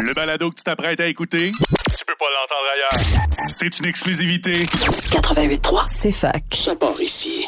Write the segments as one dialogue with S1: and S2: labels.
S1: Le balado que tu t'apprêtes à écouter, tu peux pas l'entendre ailleurs. C'est une exclusivité.
S2: 88.3,
S3: c'est fac.
S2: Ça part ici.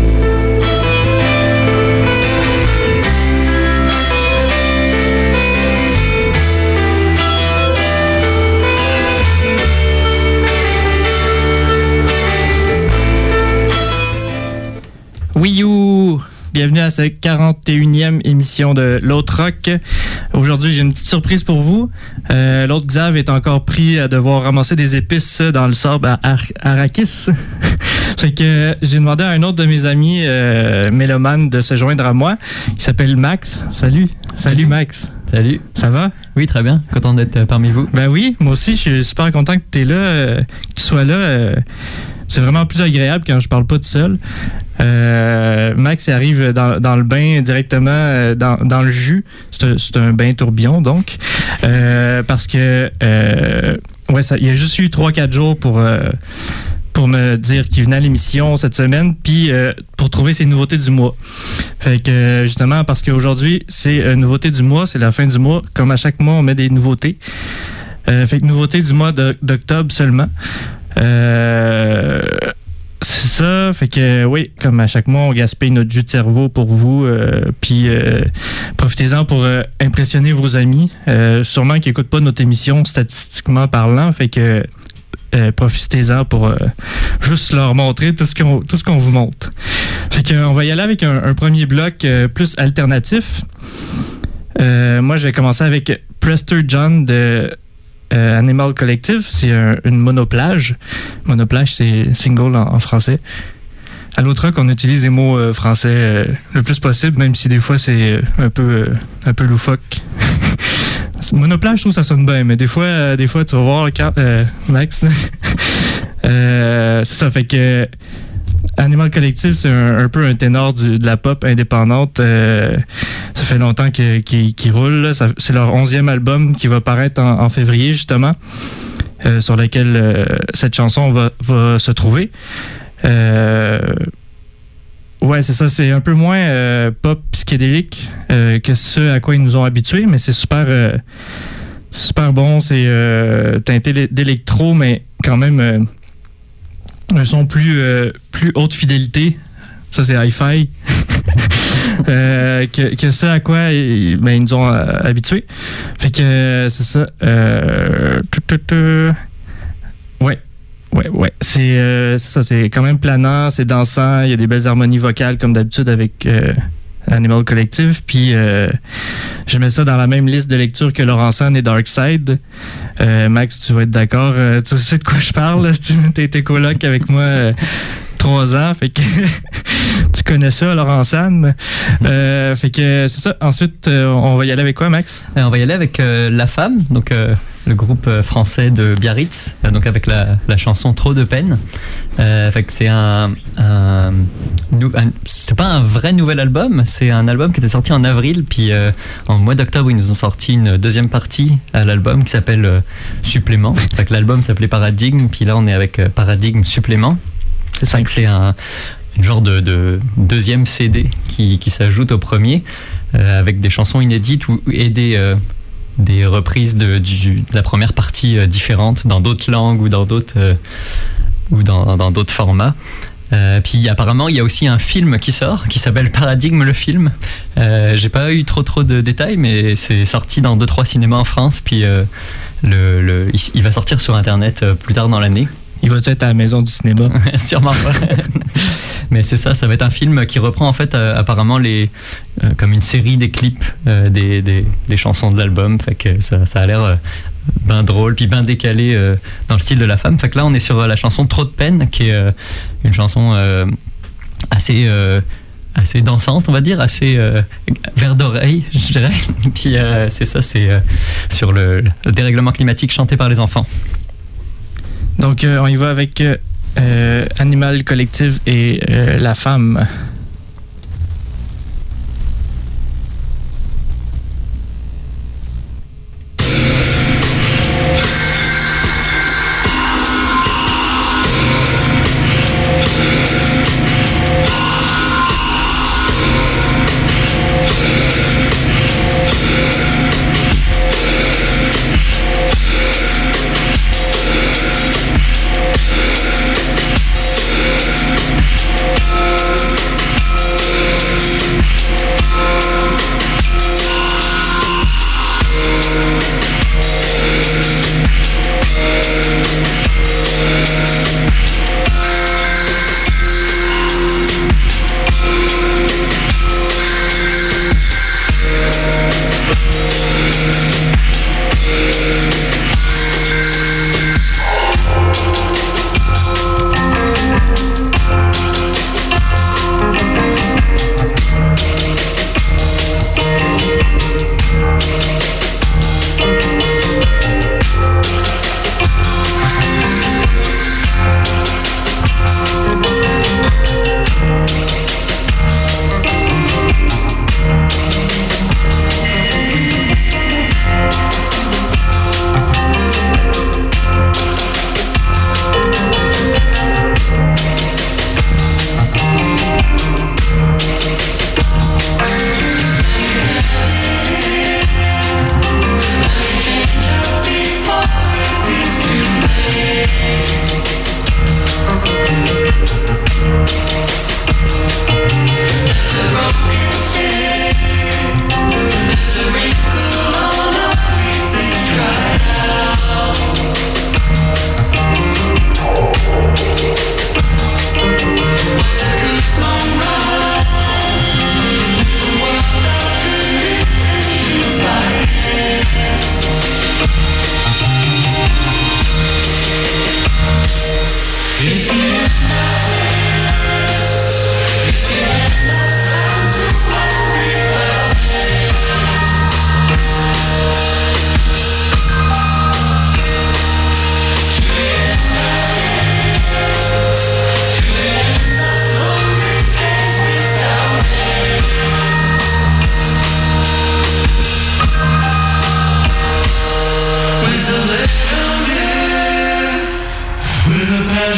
S4: Oui, you! Bienvenue à cette 41e émission de L'Autre Rock. Aujourd'hui, j'ai une petite surprise pour vous. L'autre Xav est encore pris à devoir ramasser des épices dans le sable à Arrakis. Fait que j'ai demandé à un autre de mes amis mélomanes de se joindre à moi. Il s'appelle Max. Salut. Salut Max.
S5: Salut.
S4: Ça va?
S5: Oui, très bien. Content d'être parmi vous.
S4: Ben oui, moi aussi, je suis super content que tu es là, que tu sois là. C'est vraiment plus agréable quand je parle pas tout seul. Max il arrive dans le bain directement dans le jus. C'est un bain tourbillon, donc. Parce que il y a juste eu 3-4 jours pour me dire qu'il venait à l'émission cette semaine, puis pour trouver ses nouveautés du mois. Fait que justement, parce qu'aujourd'hui, c'est nouveauté du mois, c'est la fin du mois. Comme à chaque mois, on met des nouveautés. Fait que nouveauté du mois d'octobre seulement. C'est ça, fait que oui, comme à chaque mois, on gaspille notre jus de cerveau pour vous, puis profitez-en pour impressionner vos amis, sûrement qu'ils n'écoutent pas notre émission statistiquement parlant, fait que profitez-en pour juste leur montrer tout ce qu'on vous montre. Fait que on va y aller avec un premier bloc plus alternatif. Moi, je vais commencer avec Prester John de Animal Collective. C'est une monoplage. Monoplage, c'est single en français. À l'autre rock, on utilise les mots français le plus possible, même si des fois c'est un peu loufoque. Monoplage, je trouve que ça sonne bien, mais des fois tu vas voir Max. C'est ça, fait que Animal Collective, c'est un peu un ténor de la pop indépendante. Ça fait longtemps qu'ils roulent. Là. C'est leur 11e album qui va paraître en février, justement, sur lequel cette chanson va se trouver. Ouais, c'est ça. C'est un peu moins pop psychédélique que ce à quoi ils nous ont habitués, mais c'est super bon. C'est teinté d'électro, mais quand même un son plus haute fidélité. Ça, c'est hi-fi. que ce à quoi ils nous ont habitués. Fait que c'est ça. Ouais. C'est ça, c'est quand même planant, c'est dansant, il y a des belles harmonies vocales comme d'habitude avec Animal Collective. Puis je mets ça dans la même liste de lecture que Laurensan et Darkside. Max, tu vas être d'accord. Tu sais de quoi je parle. Tu as été coloc avec moi 3 ans. Fait que tu connais ça, Laurensan. Fait que c'est ça. Ensuite, on va y aller avec quoi, Max?
S5: On va y aller avec La Femme, donc le groupe français de Biarritz, donc avec la chanson Trop de peine. Fait que c'est c'est pas un vrai nouvel album, c'est un album qui était sorti en avril, puis en mois d'octobre ils nous ont sorti une deuxième partie à l'album qui s'appelle Supplément. Fait que l'album s'appelait Paradigme, puis là on est avec Paradigme Supplément. C'est un genre de deuxième CD qui s'ajoute au premier, avec des chansons inédites et des reprises de la première partie différentes dans d'autres langues ou dans d'autres formats. Puis apparemment il y a aussi un film qui sort qui s'appelle Paradigme le film. J'ai pas eu trop de détails, mais c'est sorti dans 2-3 cinémas en France, puis il va sortir sur internet plus tard dans l'année.
S4: Il va être à la maison du cinéma.
S5: Sûrement pas. Mais c'est ça va être un film qui reprend en fait apparemment comme une série des clips des chansons de l'album. Fait que ça a l'air ben drôle, puis ben décalé dans le style de La Femme. Fait que là on est sur la chanson Trop de peine, qui est une chanson assez dansante, on va dire, assez vers d'oreille, je dirais. Puis c'est ça, c'est sur le dérèglement climatique chanté par les enfants.
S4: Donc, on y va avec Animal Collective et La Femme.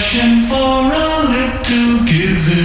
S3: passion for a little giving.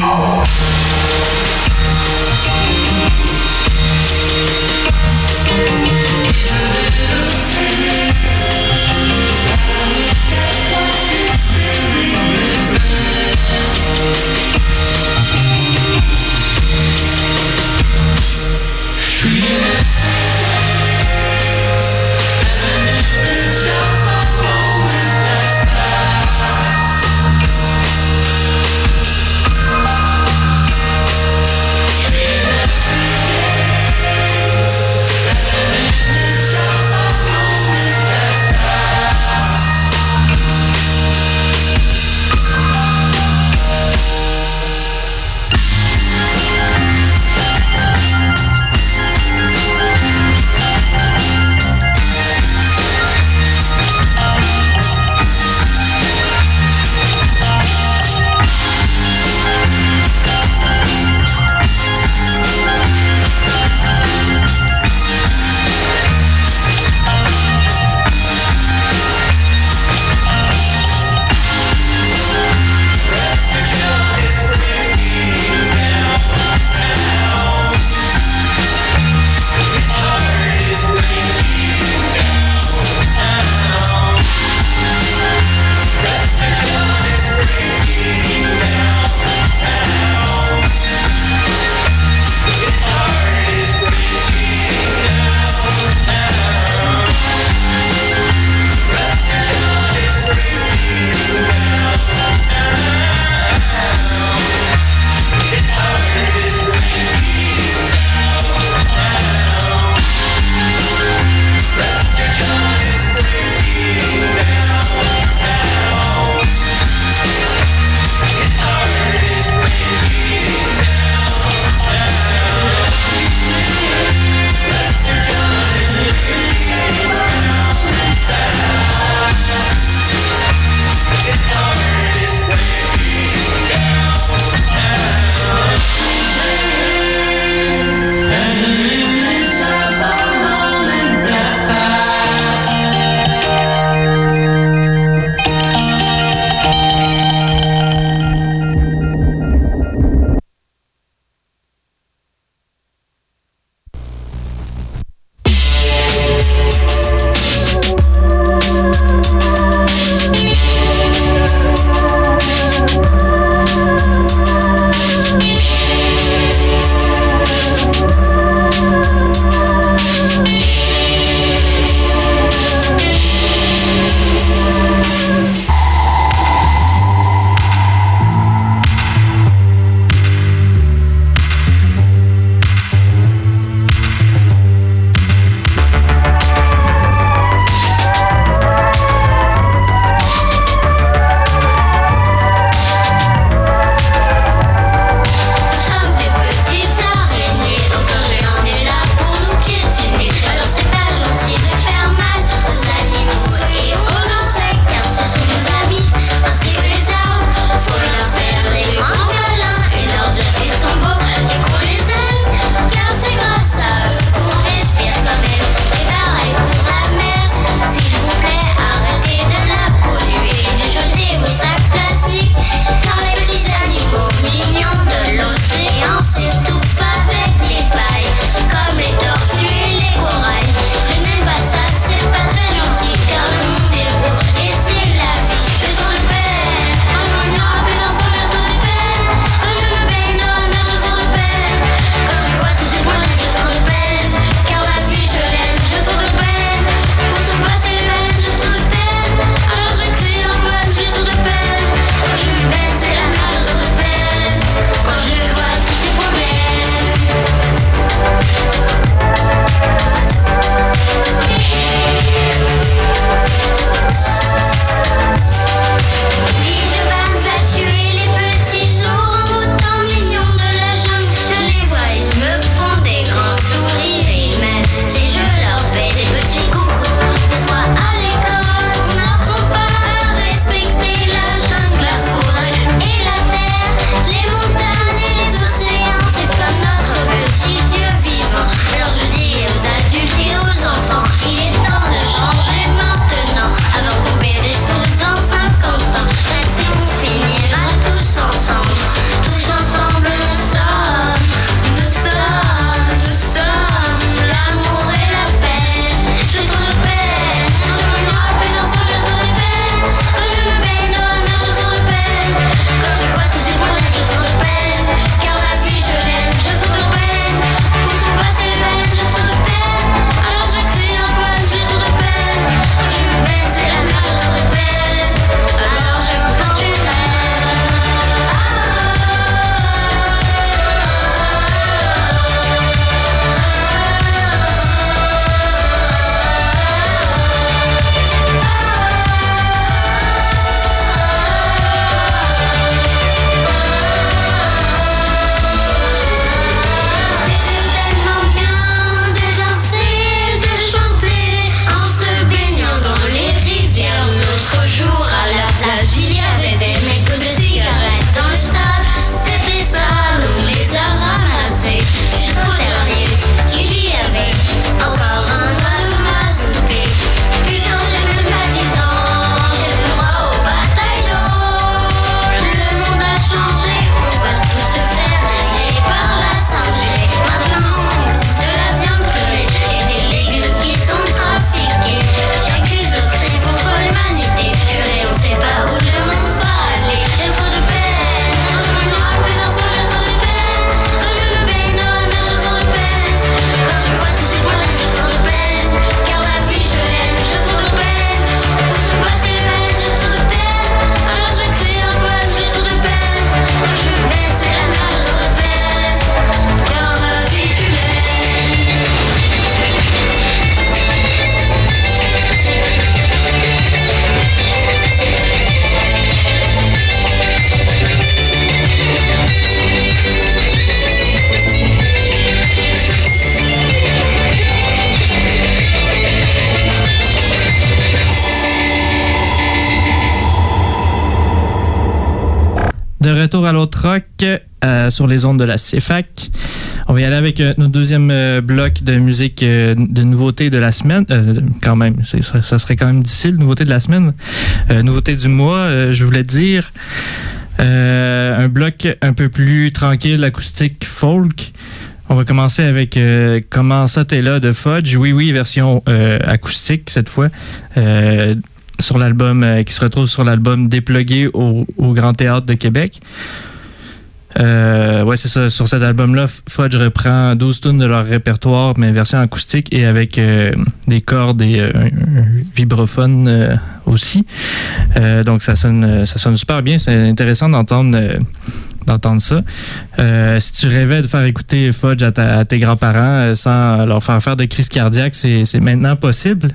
S4: de retour à l'autre rock sur les ondes de la CFAC. On va y aller avec notre deuxième bloc de musique de nouveautés de la semaine. Quand même, ça serait quand même difficile, nouveauté de la semaine. Nouveauté du mois, je voulais dire. Un bloc un peu plus tranquille, acoustique, folk. On va commencer avec Comment ça t'es là de Fudge. Oui, version acoustique cette fois. Sur l'album qui se retrouve sur l'album Déplugué au Grand Théâtre de Québec. Ouais, c'est ça. Sur cet album-là, Fudge reprend 12 tunes de leur répertoire, mais version acoustique et avec des cordes et un vibraphone aussi. Donc ça sonne super bien. C'est intéressant d'entendre ça. Si tu rêvais de faire écouter Fudge à tes grands-parents sans leur faire de crise cardiaque, c'est maintenant possible.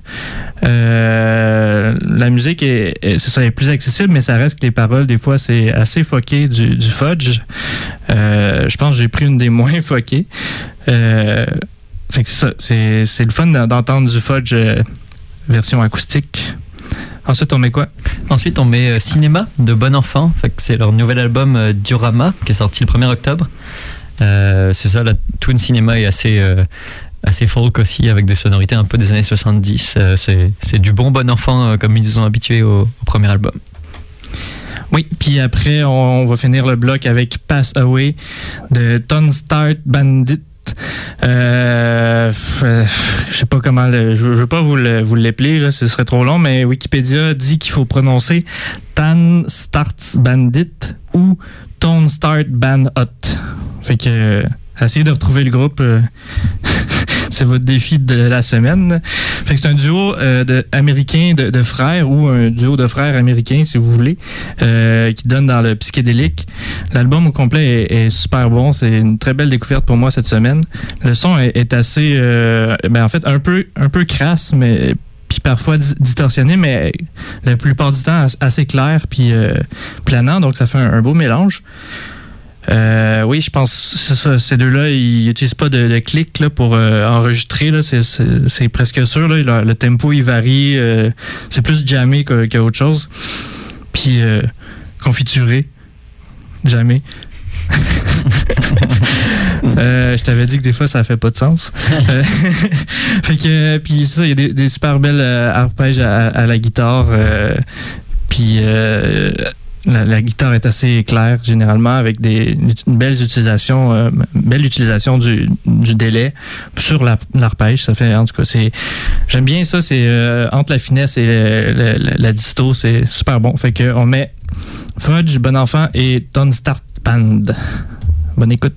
S4: La musique est plus accessible, mais ça reste que les paroles, des fois, c'est assez fucké du Fudge. Je pense que j'ai pris une des moins fuckées. Fait que c'est ça. C'est le fun d'entendre du Fudge version acoustique. Ensuite, on met quoi?
S5: Ensuite, on met Cinéma de Bon Enfant. Fait que c'est leur nouvel album Diorama qui est sorti le 1er octobre. C'est ça, la tune Cinéma est assez folk aussi, avec des sonorités un peu des années 70. C'est du bon enfant comme ils nous ont habitués au premier album.
S4: Oui, puis après, on va finir le bloc avec Pass Away de Ton Start Bandit. Je sais pas comment je veux pas vous l'épeler là, ce serait trop long, mais Wikipédia dit qu'il faut prononcer Tan Starts Bandit ou Ton Start Band Hot. Fait que essayez de retrouver le groupe. C'est votre défi de la semaine. Fait que c'est un duo américain de frères, ou un duo de frères américains, si vous voulez, qui donne dans le psychédélique. L'album au complet est super bon. C'est une très belle découverte pour moi cette semaine. Le son est assez, en fait, un peu crasse, mais puis parfois distorsionné, mais la plupart du temps assez clair puis planant. Donc ça fait un beau mélange. Oui, je pense c'est ça, ces deux-là, ils n'utilisent pas de clic là, pour enregistrer. Là, c'est presque sûr. Là, le tempo, il varie. C'est plus jammé qu'autre chose. Puis confituré. Jammé. Je t'avais dit que des fois, ça fait pas de sens. Fait que, puis ça, il y a des super belles arpèges à la guitare. Puis... La guitare est assez claire généralement avec une belle utilisation du délai sur l'arpège. Ça fait, en tout cas, j'aime bien ça. C'est entre la finesse et la disto, c'est super bon. Fait que on met Fudge, Bon Enfant et Ton Start Band. Bonne écoute.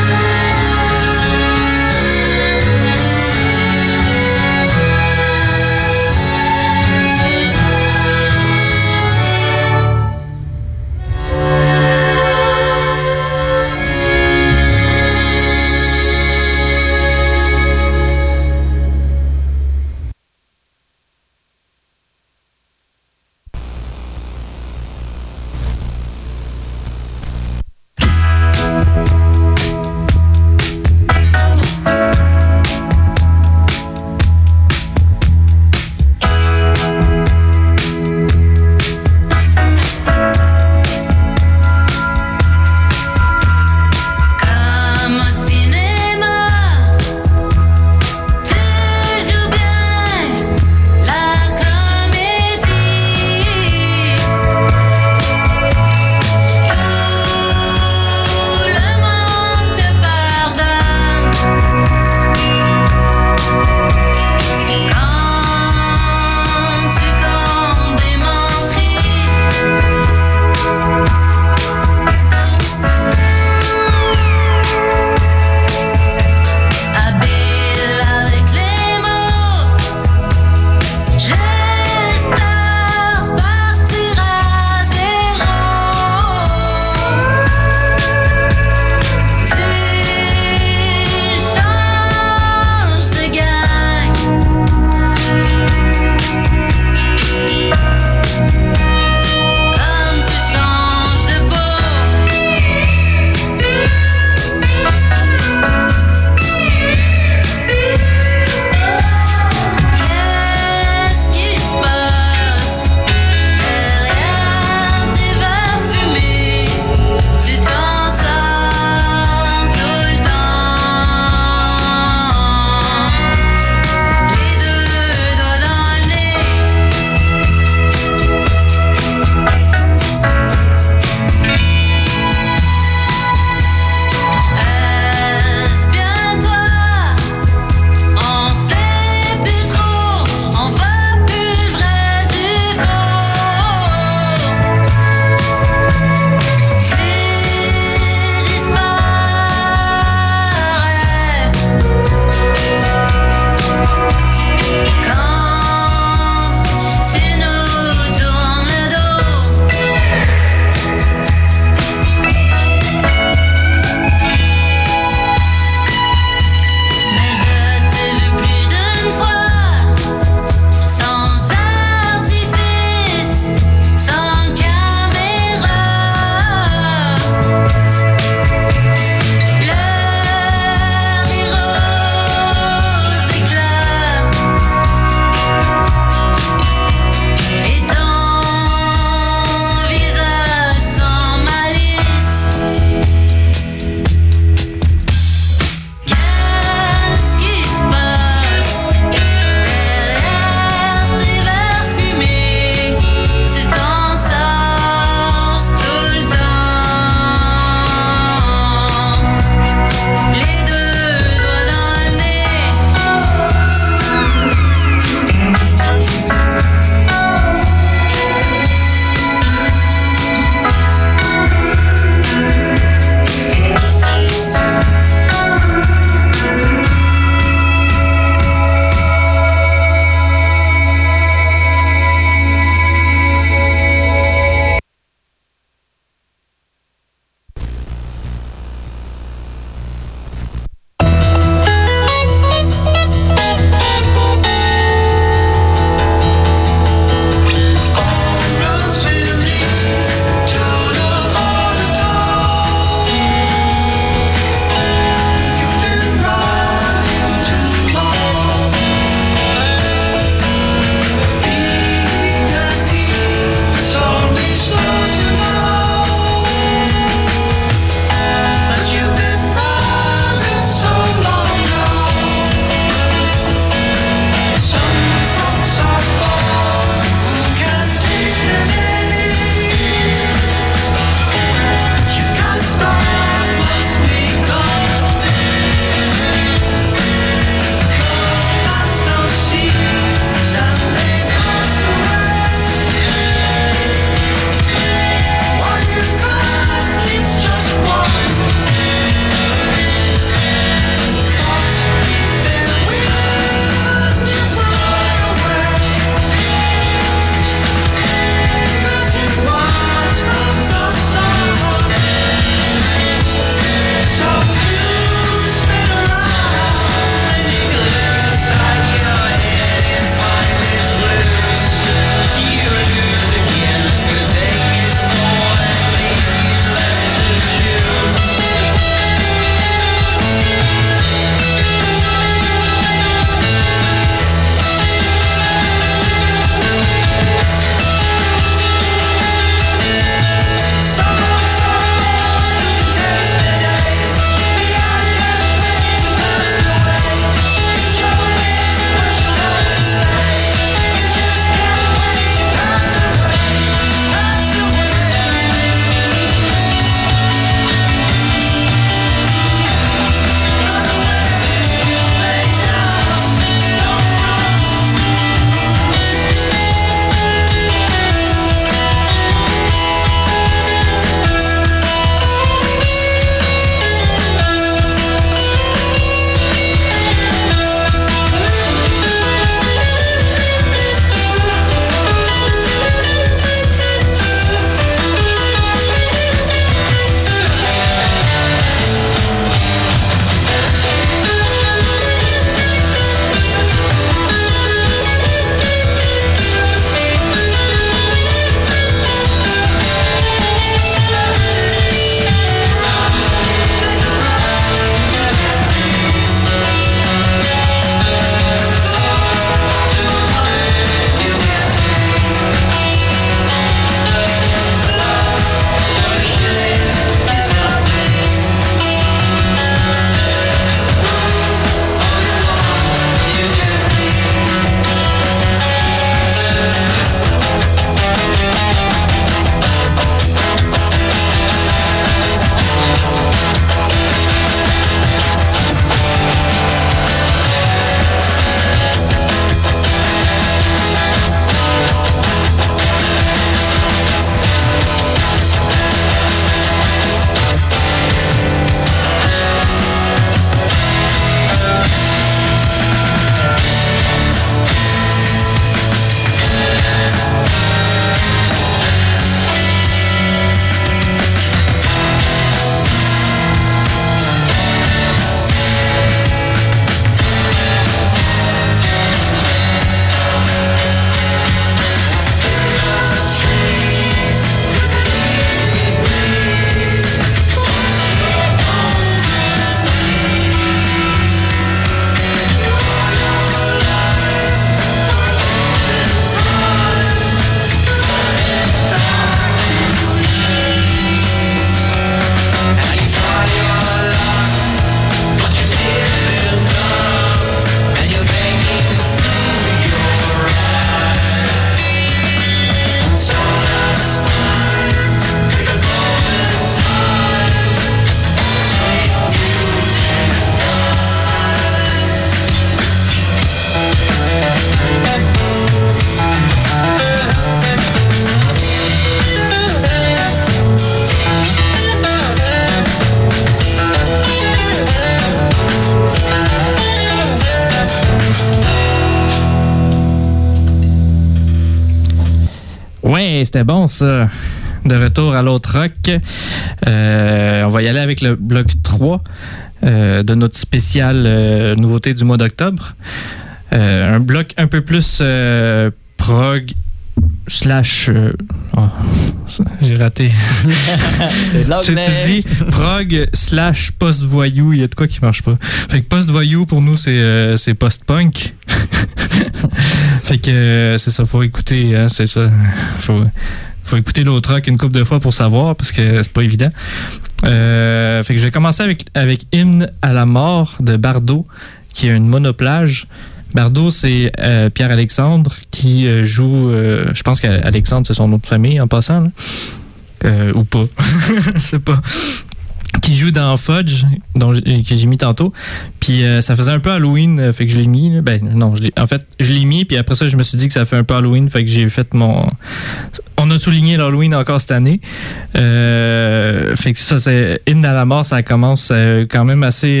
S4: Ouais, c'était bon ça. De retour à l'autre rock. On va y aller avec le bloc 3 de notre spécial nouveauté du mois d'octobre. Un bloc un peu plus prog slash... j'ai raté.
S5: C'est de l'anglais.
S4: Tu dis prog slash post-voyou, il y a de quoi qui marche pas. Fait que post-voyou, pour nous, c'est post-punk. Fait que c'est ça, faut écouter, hein, c'est ça. Faut écouter l'autre rock une couple de fois pour savoir, parce que c'est pas évident. Fait que je vais commencer avec Hymne à la mort de Bardot, qui est une monoplage. Bardot, c'est Pierre-Alexandre qui joue... je pense qu'Alexandre, c'est son nom de famille, en passant. Là. Ou pas. Je sais pas. Qui joue dans Fudge, que j'ai mis tantôt. Puis ça faisait un peu Halloween, fait que je l'ai mis. Là. Ben non, je l'ai mis, puis après ça, je me suis dit que ça fait un peu Halloween, fait que j'ai fait mon... On a souligné l'Halloween encore cette année. Fait que ça, c'est Hymne à la mort, ça commence quand même assez...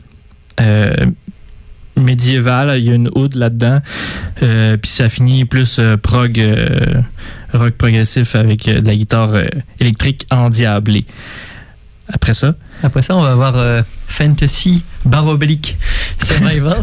S4: médiéval, il y a une oud là-dedans, puis ça finit plus prog, rock progressif avec de la guitare électrique endiablée. Après ça,
S5: on va avoir Fantasy Baroblique Survival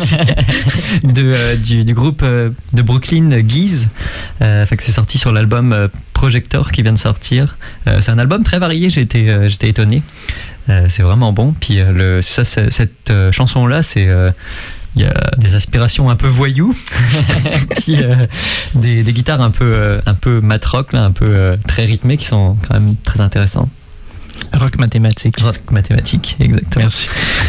S5: du groupe de Brooklyn Geese. Fait que c'est sorti sur l'album Projector qui vient de sortir. C'est un album très varié, j'étais étonné. C'est vraiment bon. Puis cette chanson-là, c'est... il y a des aspirations un peu voyous, puis des guitares un peu mat-rock, là, un peu très rythmées, qui sont quand même très intéressantes.
S4: Rock mathématique.
S5: Rock mathématique, exactement.
S4: Merci.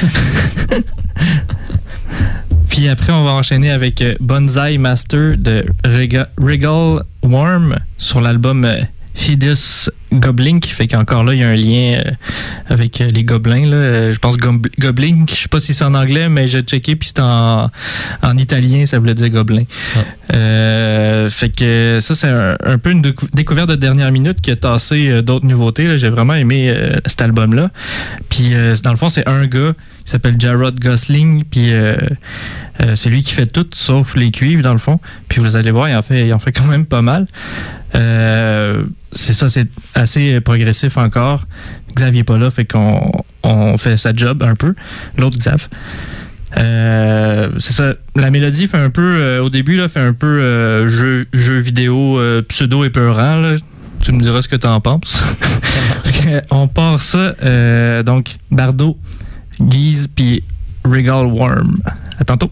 S4: Puis après, on va enchaîner avec Bonsai Master de Regal Worm sur l'album Hideous Goblink. Fait qu'encore là, il y a un lien avec les gobelins. Là. Je pense Goblink, je sais pas si c'est en anglais, mais j'ai checké, puis c'est en italien, ça voulait dire gobelin. Fait que ça, c'est un peu une découverte de dernière minute qui a tassé d'autres nouveautés. Là. J'ai vraiment aimé cet album-là. Puis dans le fond, c'est un gars qui s'appelle Jarrod Gosling, puis c'est lui qui fait tout, sauf les cuivres, dans le fond. Puis vous allez voir, il en fait quand même pas mal. C'est ça, c'est assez progressif encore. Xavier n'est pas là, fait qu'on fait sa job un peu. L'autre Xav. C'est ça. La mélodie fait un peu, au début, là, fait un peu jeu vidéo pseudo-épeurant. Là. Tu me diras ce que tu en penses. On part ça. Donc, Bardot, Geese, puis Regal Worm. À tantôt.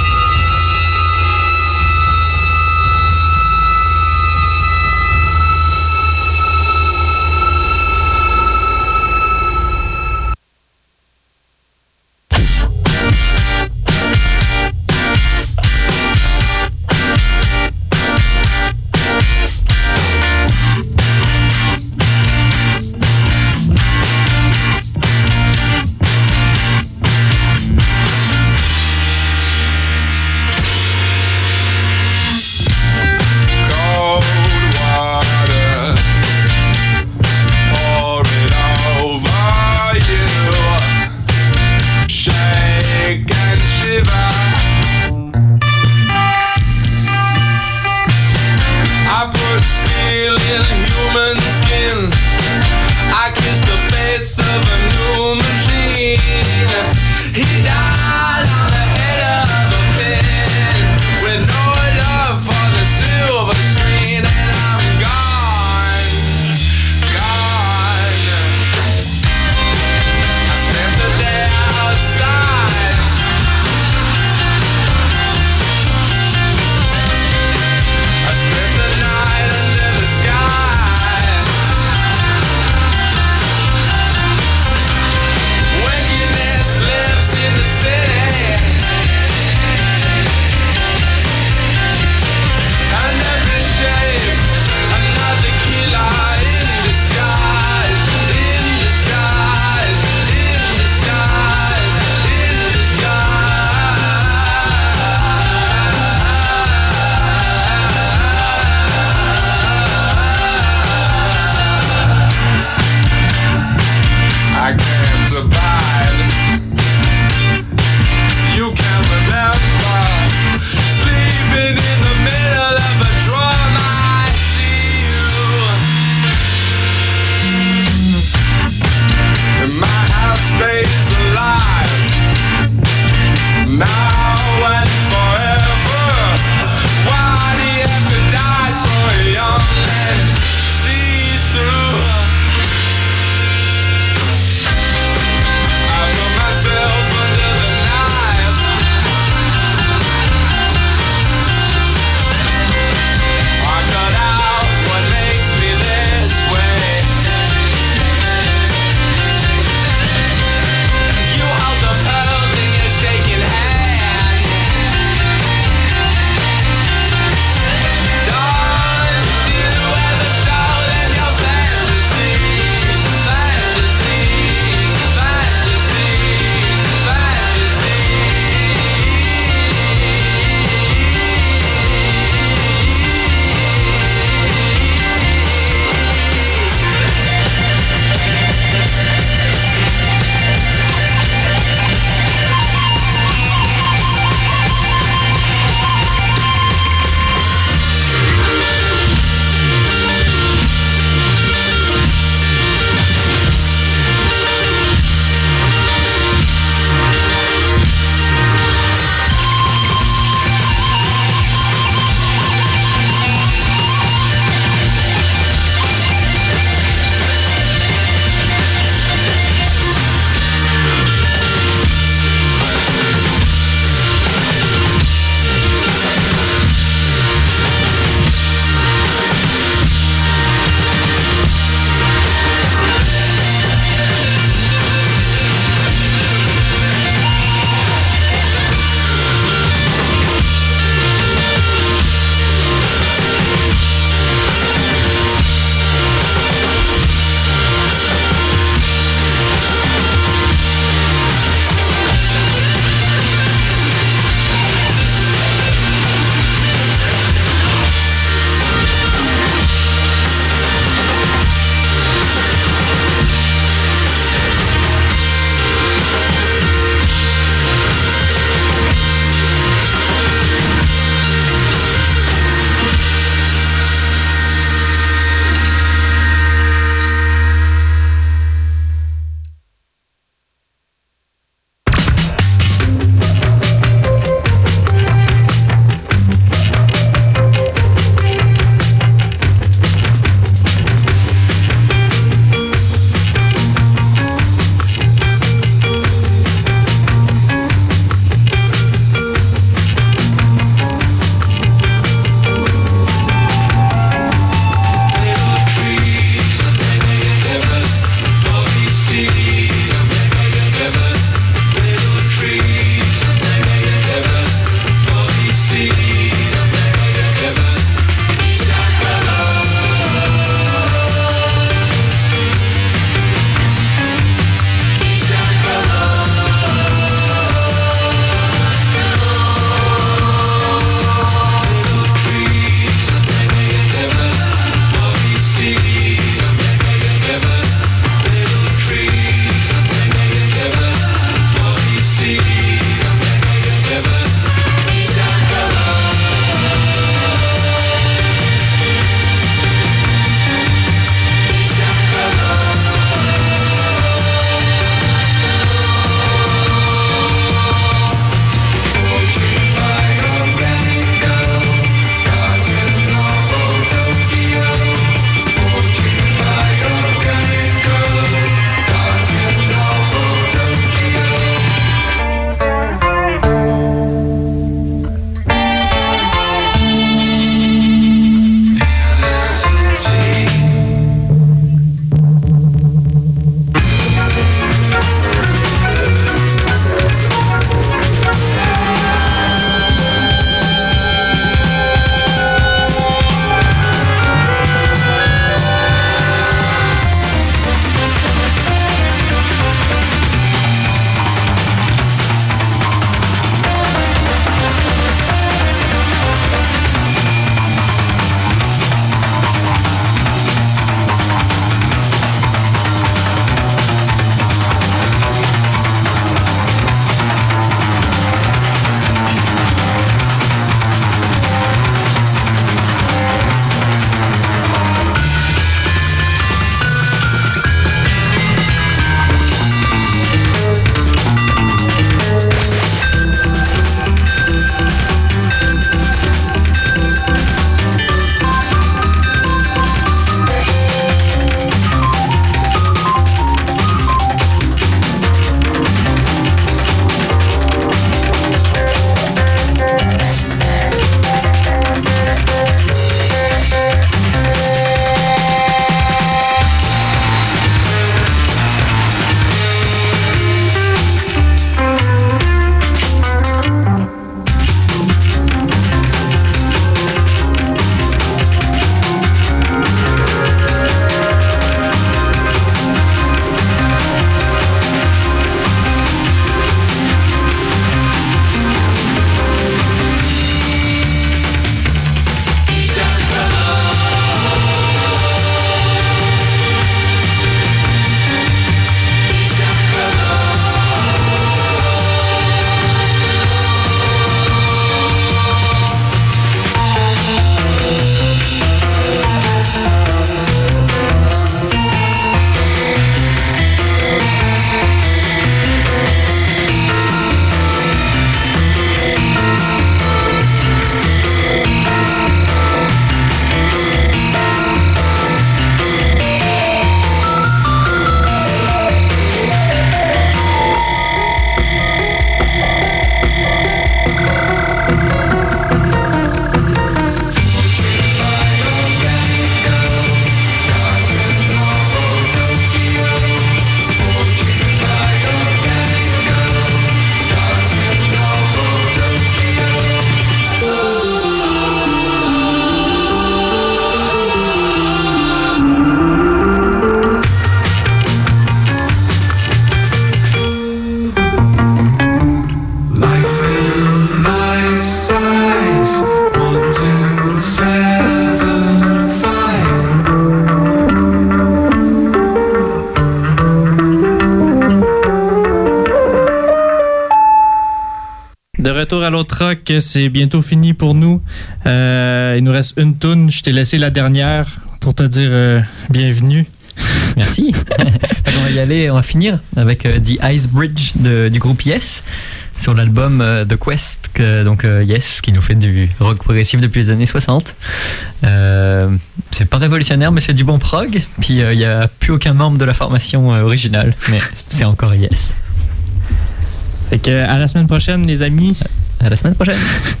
S4: retour à l'autre rock, c'est bientôt fini pour nous. Il nous reste une toune. Je t'ai laissé la dernière pour te dire bienvenue.
S5: Merci. On va y aller, on va finir avec The Ice Bridge du groupe Yes sur l'album The Quest, donc Yes, qui nous fait du rock progressif depuis les années 60. C'est pas révolutionnaire, mais c'est du bon prog. Puis il n'y a plus aucun membre de la formation originale, mais c'est encore Yes.
S4: Fait que, à la semaine prochaine, les amis.
S5: À la semaine prochaine.